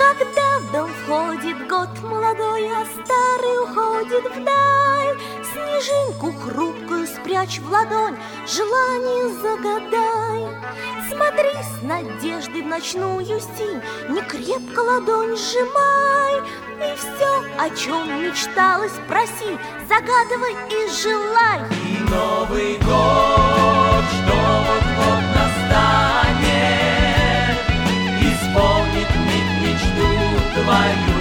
Когда в дом входит год молодой, а старый уходит вдаль, снежинку хрупкую спрячь в ладонь, желание загадай. Смотри с надеждой в ночную синь, не крепко ладонь сжимай, и все, о чем мечталось, проси, загадывай и желай. И Новый год, что вот-вот настанет, исполнит миг мечту твою.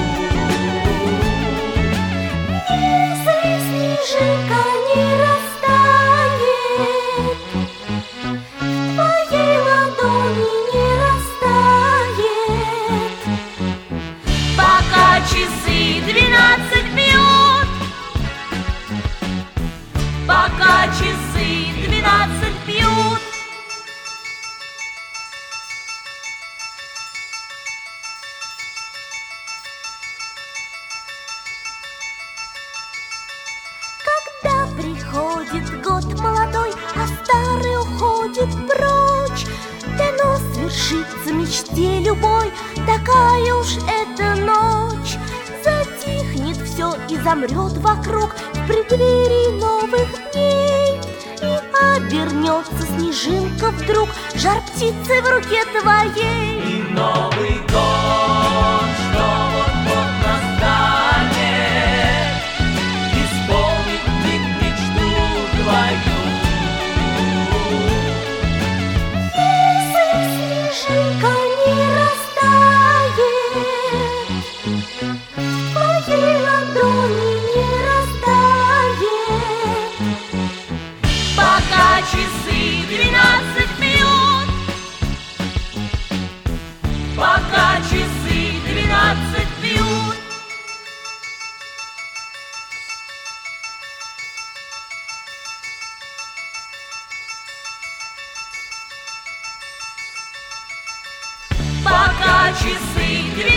Если снежинка не растает, в твоей ладони не растает, пока часы 12 бьют, пока часы 12 бьют. Когда приходит год молодой, а старый уходит прочь, дано свершится мечте любой, такая уж эта ночь. Затихнет все и замрет вокруг в преддверии новых дней, и обернется снежинка вдруг жар птицы в руке твоей. И Новый год, что вот-вот настанет, исполнит миг мечту твою. Если снежинка не растает, в твоей ладони не растает, пока часы 12 бьют, Пока часы 12 бьют. Пока часы